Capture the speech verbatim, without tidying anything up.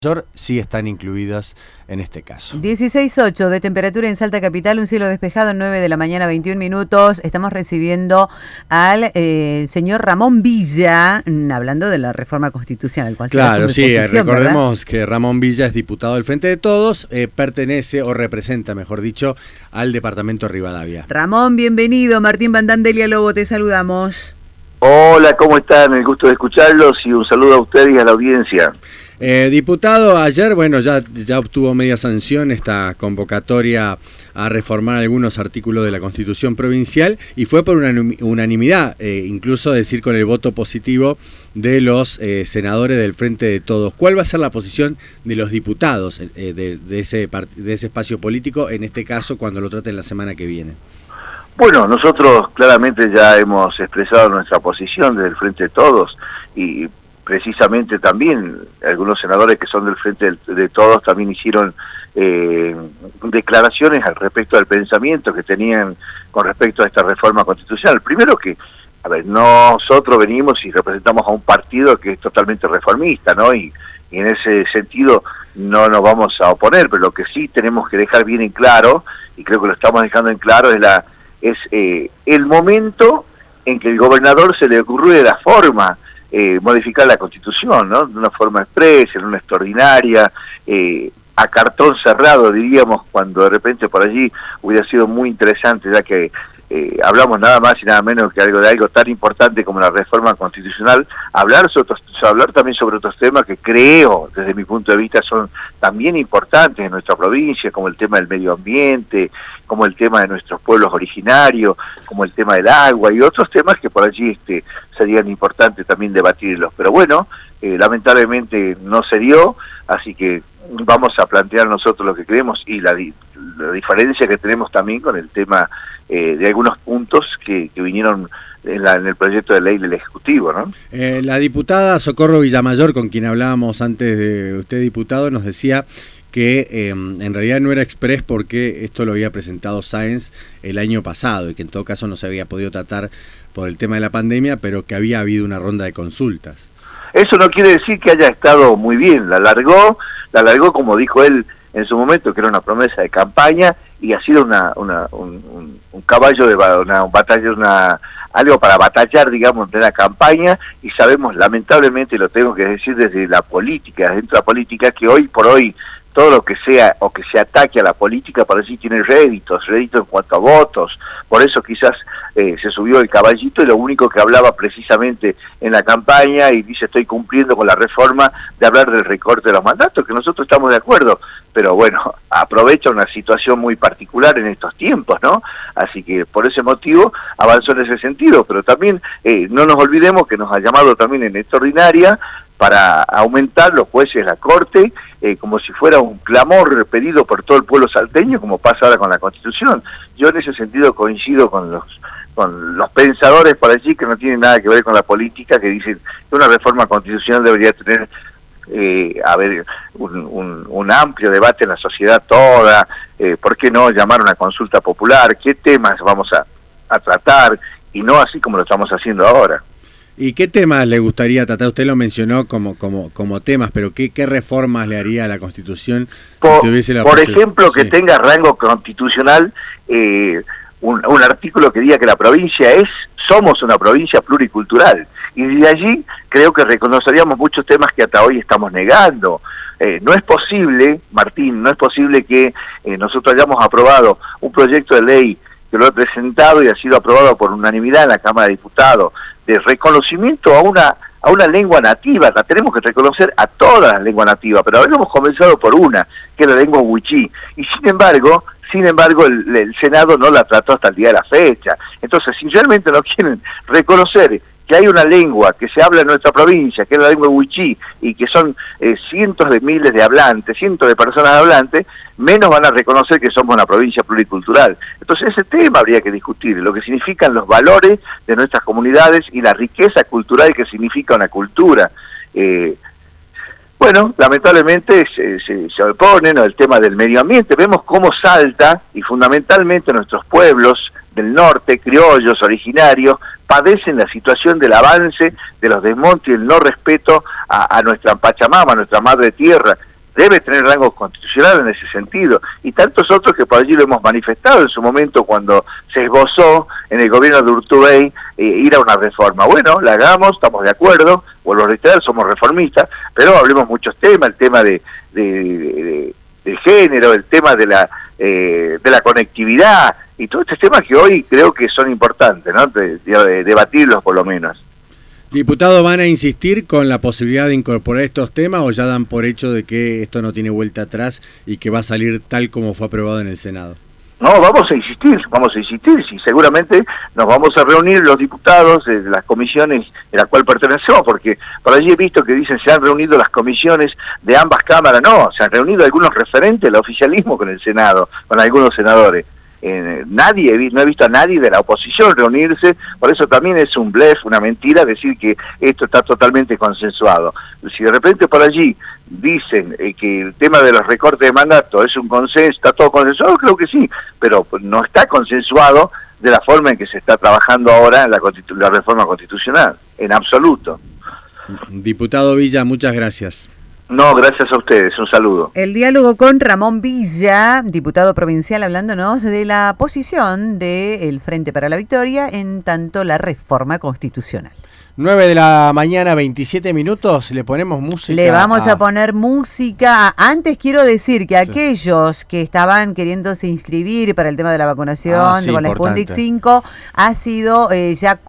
sí están incluidas en este caso. dieciséis punto ocho de temperatura en Salta Capital, un cielo despejado, nueve de la mañana, veintiún minutos. Estamos recibiendo al eh, señor Ramón Villa, hablando de la reforma constitucional. ¿Cuál será Claro, su sí, posición, recordemos verdad? que Ramón Villa es diputado del Frente de Todos, eh, pertenece o representa, mejor dicho, al departamento Rivadavia. Ramón, bienvenido. Martín Bandandelia Lobo, te saludamos. Hola, ¿cómo están? El gusto de escucharlos y un saludo a ustedes y a la audiencia. Eh, diputado, ayer, bueno, ya, ya obtuvo media sanción esta convocatoria a reformar algunos artículos de la Constitución provincial y fue por una unanimidad, eh, incluso decir con el voto positivo de los eh, senadores del Frente de Todos. ¿Cuál va a ser la posición de los diputados eh, de, de, ese, de ese espacio político, en este caso, cuando lo traten la semana que viene? Bueno, nosotros claramente ya hemos expresado nuestra posición desde el Frente de Todos y precisamente también algunos senadores que son del Frente de Todos también hicieron eh, declaraciones al respecto del pensamiento que tenían con respecto a esta reforma constitucional. Primero que, a ver, nosotros venimos y representamos a un partido que es totalmente reformista, ¿no? Y, y en ese sentido no nos vamos a oponer, pero lo que sí tenemos que dejar bien en claro, y creo que lo estamos dejando en claro, es la es eh, el momento en que el gobernador se le ocurrió de la forma eh, modificar la Constitución, ¿no? De una forma expresa, en una extraordinaria, eh, a cartón cerrado, diríamos, cuando de repente por allí hubiera sido muy interesante, ya que eh, hablamos nada más y nada menos que algo de algo tan importante como la reforma constitucional, hablar, sobre, hablar también sobre otros temas que creo, desde mi punto de vista, son también importantes en nuestra provincia, como el tema del medio ambiente, como el tema de nuestros pueblos originarios, como el tema del agua y otros temas que por allí este, serían importantes también debatirlos. Pero bueno, eh, lamentablemente no se dio, así que vamos a plantear nosotros lo que creemos y la, la diferencia que tenemos también con el tema eh, de algunos puntos que, que vinieron en, la, en el proyecto de ley del Ejecutivo, ¿no? Eh, la diputada Socorro Villamayor, con quien hablábamos antes de usted, diputado, nos decía que eh, en realidad no era express porque esto lo había presentado Sáenz el año pasado y que en todo caso no se había podido tratar por el tema de la pandemia, pero que había habido una ronda de consultas. Eso no quiere decir que haya estado muy bien, la alargó, la alargó como dijo él en su momento, que era una promesa de campaña y ha sido una, una, un, un, un caballo de una, un batalla, una, algo para batallar, digamos, de la campaña, y sabemos lamentablemente, lo tengo que decir desde la política, dentro de la política, que hoy por hoy todo lo que sea o que se ataque a la política para sí tiene réditos, réditos en cuanto a votos. Por eso quizás eh, se subió el caballito y lo único que hablaba precisamente en la campaña y dice estoy cumpliendo con la reforma de hablar del recorte de los mandatos, que nosotros estamos de acuerdo, pero bueno, aprovecha una situación muy particular en estos tiempos, ¿no? Así que por ese motivo avanzó en ese sentido, pero también eh, no nos olvidemos que nos ha llamado también en extraordinaria para aumentar los jueces de la Corte, eh, como si fuera un clamor pedido por todo el pueblo salteño, como pasa ahora con la Constitución. Yo en ese sentido coincido con los con los pensadores por allí que no tienen nada que ver con la política, que dicen que una reforma constitucional debería tener eh, a ver, un, un, un amplio debate en la sociedad toda, eh, ¿por qué no llamar a una consulta popular? ¿Qué temas vamos a, a tratar? Y no así como lo estamos haciendo ahora. ¿Y qué temas le gustaría tratar? Usted lo mencionó como como como temas, pero ¿qué, qué reformas le haría a la Constitución por, si tuviese la por ejemplo, que sí. tenga rango constitucional eh, un, un artículo que diga que la provincia es, somos una provincia pluricultural, y de allí creo que reconoceríamos muchos temas que hasta hoy estamos negando. Eh, no es posible, Martín, no es posible que eh, nosotros hayamos aprobado un proyecto de ley que lo he presentado y ha sido aprobado por unanimidad en la Cámara de Diputados, de reconocimiento a una a una lengua nativa. La tenemos que reconocer a todas las lenguas nativas, pero ahora hemos comenzado por una, que es la lengua wichí, y sin embargo, sin embargo el, el Senado no la trató hasta el día de la fecha. Entonces, si realmente no quieren reconocer que hay una lengua que se habla en nuestra provincia, que es la lengua wichí, y que son eh, cientos de miles de hablantes, cientos de personas hablantes, menos van a reconocer que somos una provincia pluricultural. Entonces ese tema habría que discutir, lo que significan los valores de nuestras comunidades y la riqueza cultural que significa una cultura. Eh, bueno, lamentablemente se, se, se oponen al tema del medio ambiente. Vemos cómo Salta, y fundamentalmente nuestros pueblos del norte, criollos, originarios, padecen la situación del avance de los desmontes y el no respeto a, a nuestra Pachamama, a nuestra madre tierra. debe tener rango constitucional en ese sentido, y tantos otros que por allí lo hemos manifestado en su momento cuando se esbozó en el gobierno de Urtubey eh, ir a una reforma. Bueno, la hagamos, estamos de acuerdo, vuelvo a reiterar, somos reformistas, pero hablemos muchos temas, el tema de, de, de, de género, el tema de la, eh, de la conectividad, y todos estos temas que hoy creo que son importantes, ¿no? De, de, de debatirlos por lo menos. Diputado, ¿van a insistir con la posibilidad de incorporar estos temas o ya dan por hecho de que esto no tiene vuelta atrás y que va a salir tal como fue aprobado en el Senado? No, vamos a insistir, vamos a insistir, y seguramente nos vamos a reunir los diputados de las comisiones en la cual pertenecemos, porque por allí he visto que dicen se han reunido las comisiones de ambas cámaras. No, se han reunido algunos referentes del oficialismo con el Senado, con algunos senadores. Eh, nadie, no he visto a nadie de la oposición reunirse, por eso también es un blef, una mentira decir que esto está totalmente consensuado. Si de repente por allí dicen eh, que el tema de los recortes de mandato es un consenso, está todo consensuado, creo que sí, pero no está consensuado de la forma en que se está trabajando ahora en la, la reforma constitucional, en absoluto. Diputado Villa, muchas gracias. No, gracias a ustedes, un saludo. El diálogo con Ramón Villa, diputado provincial, hablándonos de la posición del Frente para la Victoria en tanto la reforma constitucional. nueve de la mañana, veintisiete minutos, le ponemos música. Le vamos a, a poner música. Antes quiero decir que sí. Aquellos que estaban queriéndose inscribir para el tema de la vacunación ah, sí, con la Sputnik cinco, ha sido eh, ya